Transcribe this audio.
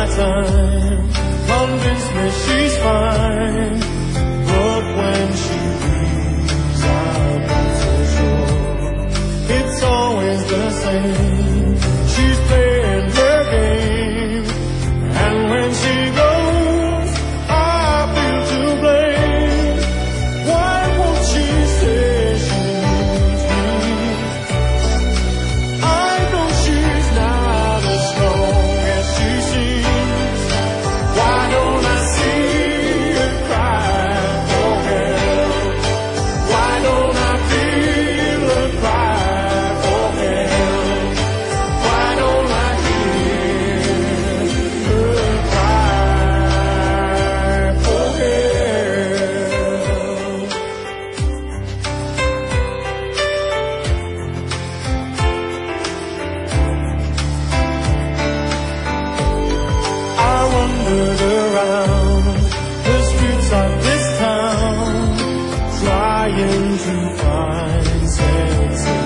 time convinced me she's fine, but when she leaves I'm not so sure. It's always the same, she's playing her game, and when she goes I feel to blame. Why won't she say she needs me? I know she's not as strong as she seems. Why don't I see her cry for help? Why don't I feel her cry for help? Why don't I hear her cry for help? I wandered around the streets of this town, trying to find sense.